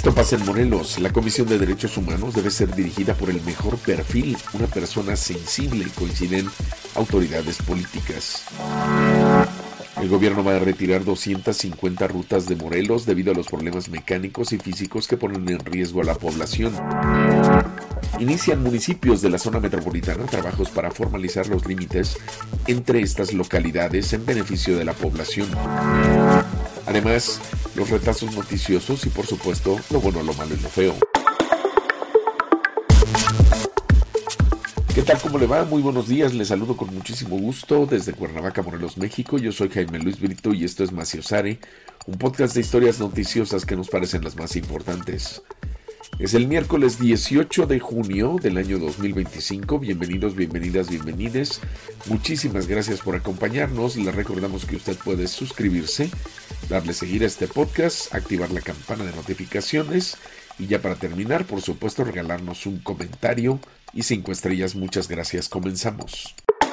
Esto pasa en Morelos. La Comisión de Derechos Humanos debe ser dirigida por el mejor perfil, una persona sensible, coinciden autoridades políticas. El gobierno va a retirar 250 rutas de Morelos debido a los problemas mecánicos y físicos que ponen en riesgo a la población. Inician municipios de la zona metropolitana trabajos para formalizar los límites entre estas localidades en beneficio de la población. Además, los retazos noticiosos y, por supuesto, lo bueno, lo malo y lo feo. ¿Qué tal? ¿Cómo le va? Muy buenos días. Les saludo con muchísimo gusto desde Cuernavaca, Morelos, México. Yo soy Jaime Luis Brito y esto es Maciosare, un podcast de historias noticiosas que nos parecen las más importantes. Es el miércoles 18 de junio del año 2025. Bienvenidos, bienvenidas, bienvenides. Muchísimas gracias por acompañarnos. Les recordamos que usted puede suscribirse, darle seguir a este podcast, activar la campana de notificaciones y ya para terminar, por supuesto, regalarnos un comentario y 5 estrellas. Muchas gracias. Comenzamos.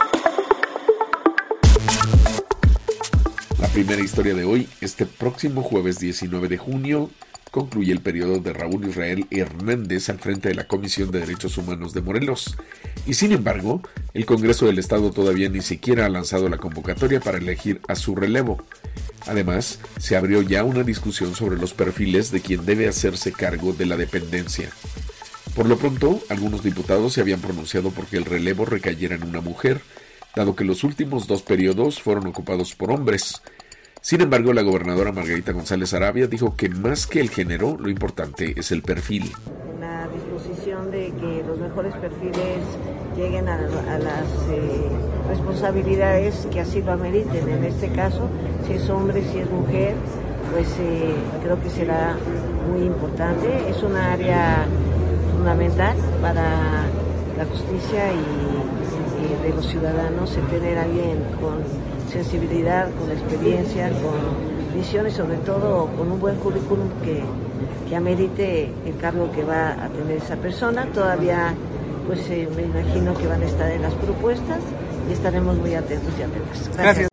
La primera historia de hoy, este próximo jueves 19 de junio, concluye el periodo de Raúl Israel Hernández al frente de la Comisión de Derechos Humanos de Morelos. Y sin embargo, el Congreso del Estado todavía ni siquiera ha lanzado la convocatoria para elegir a su relevo. Además, se abrió ya una discusión sobre los perfiles de quien debe hacerse cargo de la dependencia. Por lo pronto, algunos diputados se habían pronunciado porque el relevo recayera en una mujer, dado que los últimos 2 periodos fueron ocupados por hombres. Sin embargo, la gobernadora Margarita González Arabia dijo que más que el género, lo importante es el perfil. La disposición de que los mejores perfiles lleguen a las responsabilidades que así lo ameriten. En este caso, si es hombre, si es mujer, pues creo que será muy importante. Es una área fundamental para la justicia y de los ciudadanos, el tener a alguien con sensibilidad, con experiencia, con visión y sobre todo con un buen currículum que amerite el cargo que va a tener esa persona. Todavía pues me imagino que van a estar en las propuestas y estaremos muy atentos y atentas. Gracias.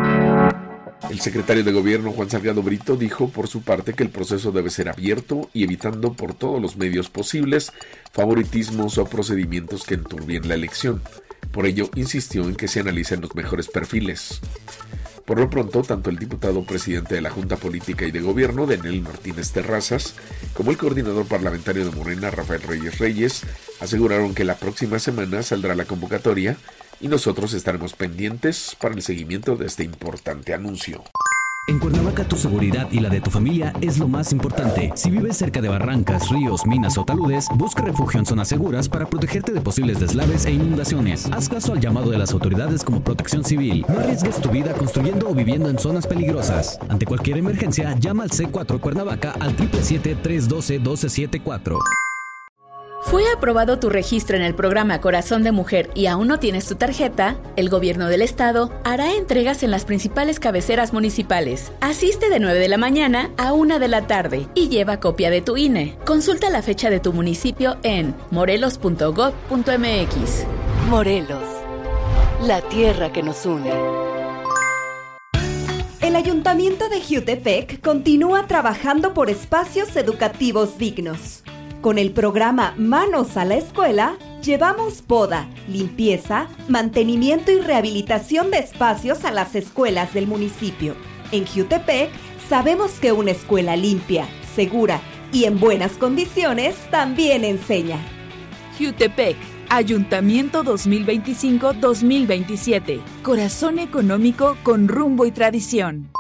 El secretario de Gobierno, Juan Salgado Brito, dijo por su parte que el proceso debe ser abierto y evitando por todos los medios posibles favoritismos o procedimientos que enturbien la elección. Por ello, insistió en que se analicen los mejores perfiles. Por lo pronto, tanto el diputado presidente de la Junta Política y de Gobierno, Denel Martínez Terrazas, como el coordinador parlamentario de Morena, Rafael Reyes, aseguraron que la próxima semana saldrá la convocatoria y nosotros estaremos pendientes para el seguimiento de este importante anuncio. En Cuernavaca tu seguridad y la de tu familia es lo más importante. Si vives cerca de barrancas, ríos, minas o taludes, busca refugio en zonas seguras para protegerte de posibles deslaves e inundaciones. Haz caso al llamado de las autoridades como Protección Civil. No arriesgues tu vida construyendo o viviendo en zonas peligrosas. Ante cualquier emergencia, llama al C4 Cuernavaca al 777-312-1274. ¿Fue aprobado tu registro en el programa Corazón de Mujer y aún no tienes tu tarjeta? El gobierno del estado hará entregas en las principales cabeceras municipales. Asiste de 9 de la mañana a 1 de la tarde y lleva copia de tu INE. Consulta la fecha de tu municipio en morelos.gov.mx. Morelos, la tierra que nos une. El Ayuntamiento de Jiutepec continúa trabajando por espacios educativos dignos. Con el programa Manos a la Escuela, llevamos poda, limpieza, mantenimiento y rehabilitación de espacios a las escuelas del municipio. En Jiutepec, sabemos que una escuela limpia, segura y en buenas condiciones también enseña. Jiutepec, Ayuntamiento 2025-2027. Corazón económico con rumbo y tradición.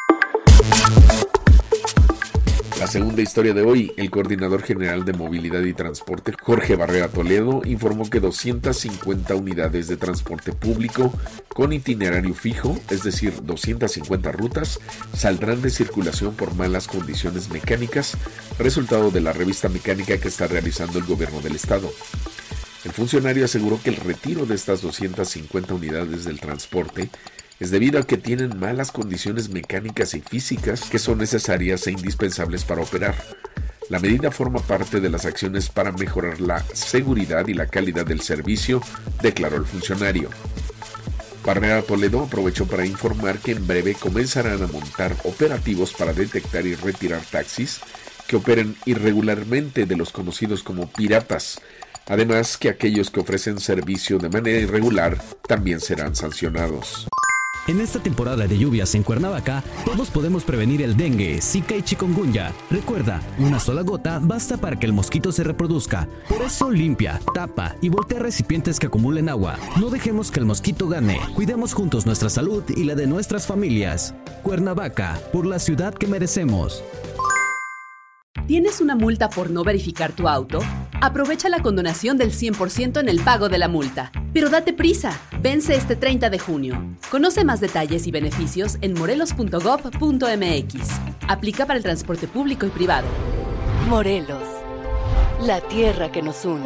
La segunda historia de hoy, el coordinador general de Movilidad y Transporte, Jorge Barrera Toledo, informó que 250 unidades de transporte público con itinerario fijo, es decir, 250 rutas, saldrán de circulación por malas condiciones mecánicas, resultado de la revista mecánica que está realizando el gobierno del estado. El funcionario aseguró que el retiro de estas 250 unidades del transporte es debido a que tienen malas condiciones mecánicas y físicas que son necesarias e indispensables para operar. La medida forma parte de las acciones para mejorar la seguridad y la calidad del servicio, declaró el funcionario. Barrera Toledo aprovechó para informar que en breve comenzarán a montar operativos para detectar y retirar taxis que operen irregularmente, de los conocidos como piratas. Además que aquellos que ofrecen servicio de manera irregular también serán sancionados. En esta temporada de lluvias en Cuernavaca, todos podemos prevenir el dengue, zika y chikungunya. Recuerda, una sola gota basta para que el mosquito se reproduzca. Por eso limpia, tapa y voltea recipientes que acumulen agua. No dejemos que el mosquito gane. Cuidemos juntos nuestra salud y la de nuestras familias. Cuernavaca, por la ciudad que merecemos. ¿Tienes una multa por no verificar tu auto? Aprovecha la condonación del 100% en el pago de la multa. Pero date prisa, vence este 30 de junio. Conoce más detalles y beneficios en morelos.gov.mx. Aplica para el transporte público y privado. Morelos, la tierra que nos une.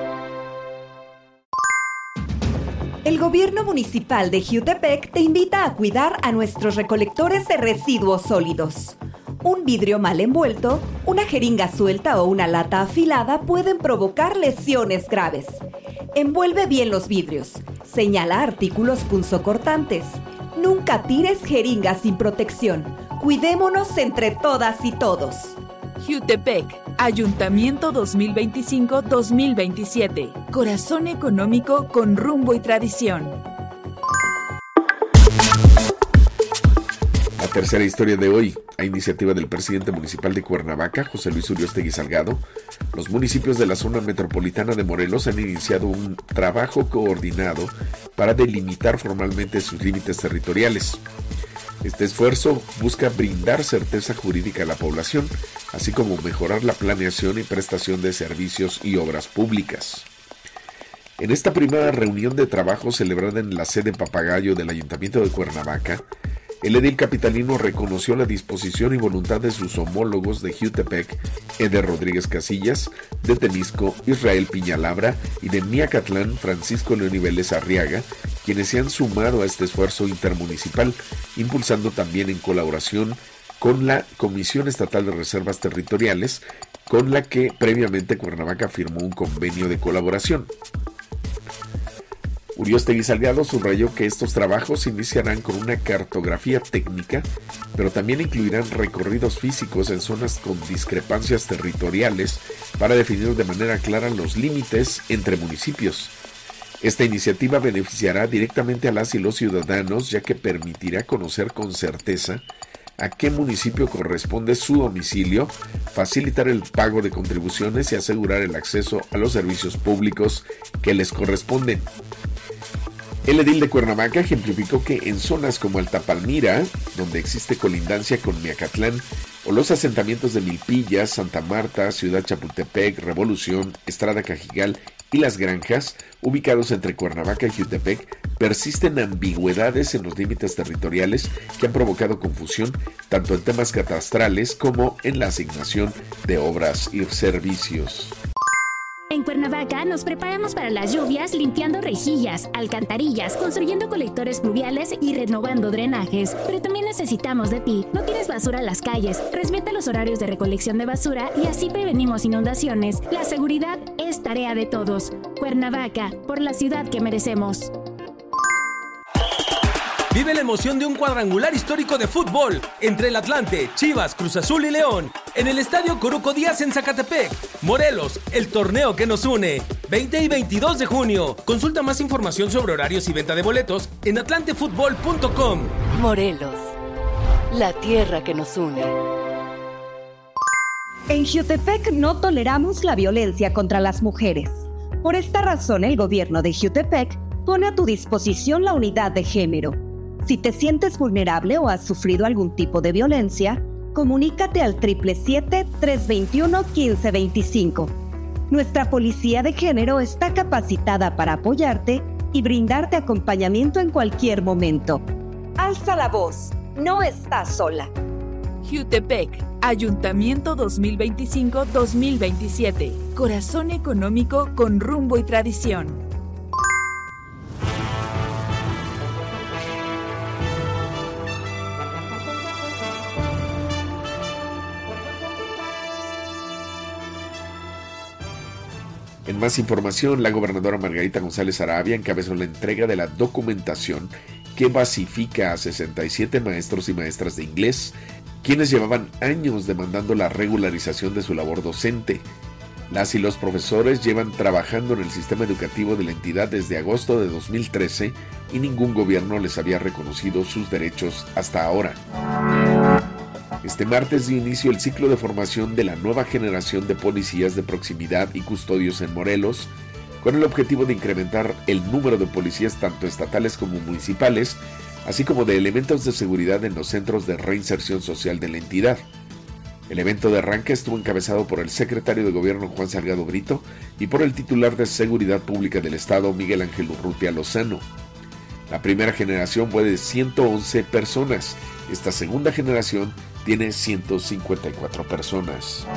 El gobierno municipal de Jiutepec te invita a cuidar a nuestros recolectores de residuos sólidos. Un vidrio mal envuelto, una jeringa suelta o una lata afilada pueden provocar lesiones graves. Envuelve bien los vidrios. Señala artículos punzocortantes. Nunca tires jeringas sin protección. Cuidémonos entre todas y todos. Jiutepec, Ayuntamiento 2025-2027. Corazón económico con rumbo y tradición. La tercera historia de hoy, a iniciativa del presidente municipal de Cuernavaca, José Luis Uriostegui Salgado, los municipios de la zona metropolitana de Morelos han iniciado un trabajo coordinado para delimitar formalmente sus límites territoriales. Este esfuerzo busca brindar certeza jurídica a la población, así como mejorar la planeación y prestación de servicios y obras públicas. En esta primera reunión de trabajo celebrada en la sede Papagayo del Ayuntamiento de Cuernavaca, el edil capitalino reconoció la disposición y voluntad de sus homólogos de Jiutepec, Eder Rodríguez Casillas, de Temisco, Israel Piñalabra y de Miacatlán, Francisco León Vélez Arriaga, quienes se han sumado a este esfuerzo intermunicipal, impulsando también en colaboración con la Comisión Estatal de Reservas Territoriales, con la que previamente Cuernavaca firmó un convenio de colaboración. Uriostegui Salgado subrayó que estos trabajos iniciarán con una cartografía técnica, pero también incluirán recorridos físicos en zonas con discrepancias territoriales para definir de manera clara los límites entre municipios. Esta iniciativa beneficiará directamente a las y los ciudadanos, ya que permitirá conocer con certeza a qué municipio corresponde su domicilio, facilitar el pago de contribuciones y asegurar el acceso a los servicios públicos que les corresponden. El edil de Cuernavaca ejemplificó que en zonas como Altapalmira, donde existe colindancia con Miacatlán, o los asentamientos de Milpillas, Santa Marta, Ciudad Chapultepec, Revolución, Estrada Cajigal y Las Granjas, ubicados entre Cuernavaca y Jiutepec, persisten ambigüedades en los límites territoriales que han provocado confusión tanto en temas catastrales como en la asignación de obras y servicios. En Cuernavaca nos preparamos para las lluvias limpiando rejillas, alcantarillas, construyendo colectores pluviales y renovando drenajes. Pero también necesitamos de ti. No tires basura a las calles, respeta los horarios de recolección de basura y así prevenimos inundaciones. La seguridad es tarea de todos. Cuernavaca, por la ciudad que merecemos. Vive la emoción de un cuadrangular histórico de fútbol entre el Atlante, Chivas, Cruz Azul y León en el Estadio Coruco Díaz en Zacatepec. Morelos, el torneo que nos une. 20 y 22 de junio. Consulta más información sobre horarios y venta de boletos en atlantefutbol.com. Morelos, la tierra que nos une. En Jiutepec no toleramos la violencia contra las mujeres. Por esta razón, el gobierno de Jiutepec pone a tu disposición la unidad de género. Si te sientes vulnerable o has sufrido algún tipo de violencia, comunícate al 777-321-1525. Nuestra policía de género está capacitada para apoyarte y brindarte acompañamiento en cualquier momento. Alza la voz, no estás sola. Jiutepec, Ayuntamiento 2025-2027. Corazón económico con rumbo y tradición. En más información, la gobernadora Margarita González Arabia encabezó la entrega de la documentación que basifica a 67 maestros y maestras de inglés quienes llevaban años demandando la regularización de su labor docente. Las y los profesores llevan trabajando en el sistema educativo de la entidad desde agosto de 2013 y ningún gobierno les había reconocido sus derechos hasta ahora. Este martes dio inicio el ciclo de formación de la nueva generación de policías de proximidad y custodios en Morelos, con el objetivo de incrementar el número de policías tanto estatales como municipales, así como de elementos de seguridad en los centros de reinserción social de la entidad. El evento de arranque estuvo encabezado por el secretario de Gobierno Juan Salgado Brito y por el titular de Seguridad Pública del Estado Miguel Ángel Urrutia Lozano. La primera generación fue de 111 personas. Esta segunda generación tiene 154 personas.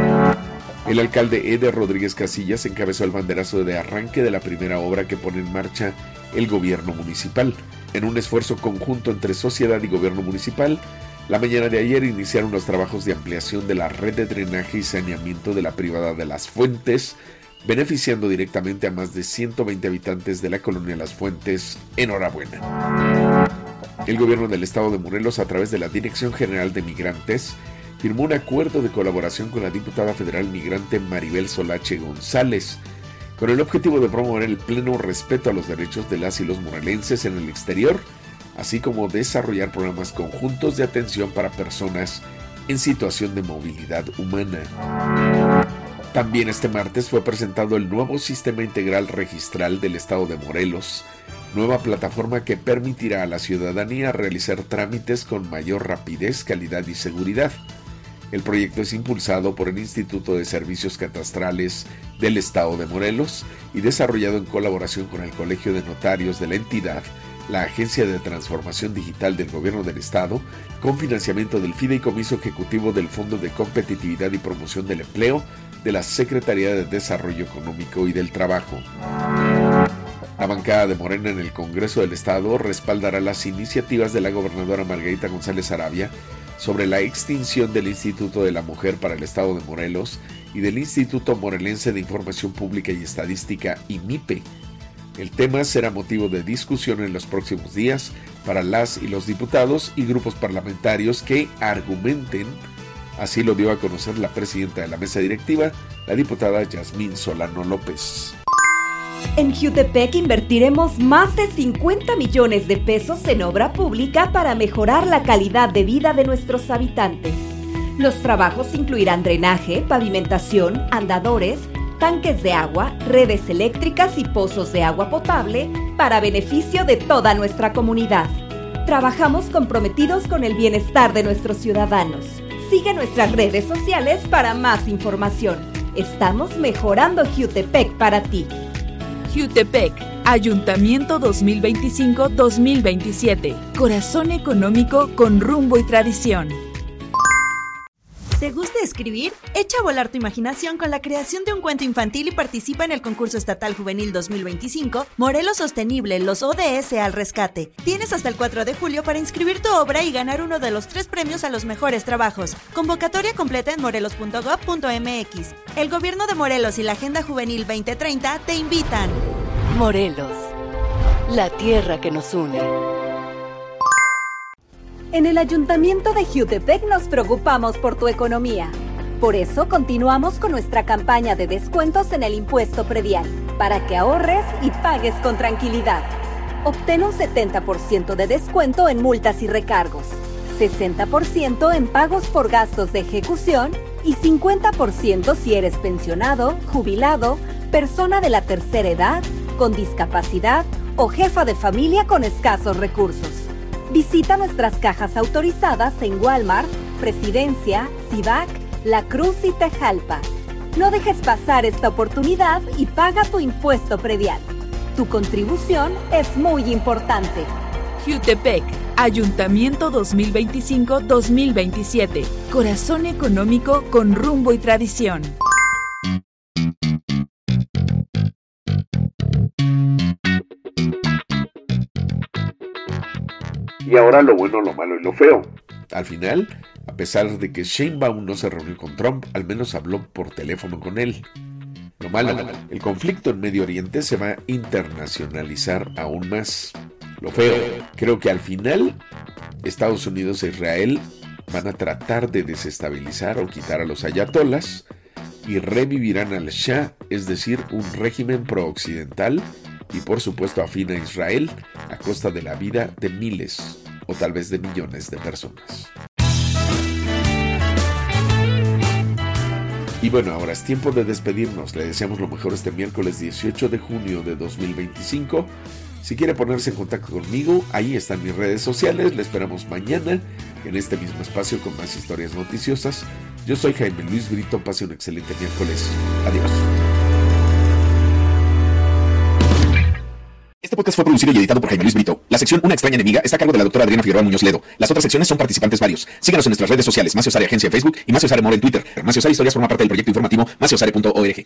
El alcalde Eder Rodríguez Casillas encabezó el banderazo de arranque de la primera obra que pone en marcha el gobierno municipal. En un esfuerzo conjunto entre sociedad y gobierno municipal, la mañana de ayer iniciaron los trabajos de ampliación de la red de drenaje y saneamiento de la privada de Las Fuentes, beneficiando directamente a más de 120 habitantes de la colonia Las Fuentes. Enhorabuena. El gobierno del estado de Morelos, a través de la Dirección General de Migrantes, firmó un acuerdo de colaboración con la diputada federal migrante Maribel Solache González, con el objetivo de promover el pleno respeto a los derechos de las y los morelenses en el exterior, así como desarrollar programas conjuntos de atención para personas en situación de movilidad humana. También este martes fue presentado el nuevo Sistema Integral Registral del Estado de Morelos, nueva plataforma que permitirá a la ciudadanía realizar trámites con mayor rapidez, calidad y seguridad. El proyecto es impulsado por el Instituto de Servicios Catastrales del Estado de Morelos y desarrollado en colaboración con el Colegio de Notarios de la entidad, la Agencia de Transformación Digital del Gobierno del Estado, con financiamiento del Fideicomiso Ejecutivo del Fondo de Competitividad y Promoción del Empleo de la Secretaría de Desarrollo Económico y del Trabajo. La bancada de Morena en el Congreso del Estado respaldará las iniciativas de la gobernadora Margarita González Arabia sobre la extinción del Instituto de la Mujer para el Estado de Morelos y del Instituto Morelense de Información Pública y Estadística, IMIPE. El tema será motivo de discusión en los próximos días para las y los diputados y grupos parlamentarios que argumenten. Así lo dio a conocer la presidenta de la mesa directiva, la diputada Yasmín Solano López. En Jutepec invertiremos más de 50 millones de pesos en obra pública para mejorar la calidad de vida de nuestros habitantes. Los trabajos incluirán drenaje, pavimentación, andadores, tanques de agua, redes eléctricas y pozos de agua potable para beneficio de toda nuestra comunidad. Trabajamos comprometidos con el bienestar de nuestros ciudadanos. Sigue nuestras redes sociales para más información. Estamos mejorando Jutepec para ti. Jutepec, Ayuntamiento 2025-2027. Corazón económico con rumbo y tradición. ¿Te gusta escribir? Echa a volar tu imaginación con la creación de un cuento infantil y participa en el concurso estatal juvenil 2025 Morelos Sostenible, los ODS al rescate. Tienes hasta el 4 de julio para inscribir tu obra y ganar uno de los 3 premios a los mejores trabajos. Convocatoria completa en morelos.gov.mx. El gobierno de Morelos y la Agenda Juvenil 2030 te invitan. Morelos, la tierra que nos une. En el Ayuntamiento de Jutepec nos preocupamos por tu economía. Por eso continuamos con nuestra campaña de descuentos en el impuesto predial, para que ahorres y pagues con tranquilidad. Obtén un 70% de descuento en multas y recargos, 60% en pagos por gastos de ejecución y 50% si eres pensionado, jubilado, persona de la tercera edad, con discapacidad o jefa de familia con escasos recursos. Visita nuestras cajas autorizadas en Walmart, Presidencia, Civac, La Cruz y Tejalpa. No dejes pasar esta oportunidad y paga tu impuesto predial. Tu contribución es muy importante. Jutepec, Ayuntamiento 2025-2027. Corazón económico con rumbo y tradición. Y ahora lo bueno, lo malo y lo feo. Al final, a pesar de que Sheinbaum no se reunió con Trump, al menos habló por teléfono con él. Lo malo, el conflicto en Medio Oriente se va a internacionalizar aún más. Lo feo, creo que al final Estados Unidos e Israel van a tratar de desestabilizar o quitar a los ayatolás y revivirán al Shah, es decir, un régimen pro-occidental y por supuesto afín a Israel, a costa de la vida de miles o tal vez de millones de personas. Y bueno, ahora es tiempo de despedirnos. Le deseamos lo mejor este miércoles 18 de junio de 2025. Si quiere ponerse en contacto conmigo, ahí están mis redes sociales. Le esperamos mañana en este mismo espacio con más historias noticiosas. Yo soy Jaime Luis Brito. Pase un excelente miércoles. Adiós. Este podcast fue producido y editado por Jaime Luis Brito. La sección Una extraña enemiga está a cargo de la doctora Adriana Figueroa Muñoz Ledo. Las otras secciones son participantes varios. Síganos en nuestras redes sociales, Maciosare Agencia en Facebook y Maciosare More en Twitter. Maciosare Historias forma parte del proyecto informativo maciosare.org.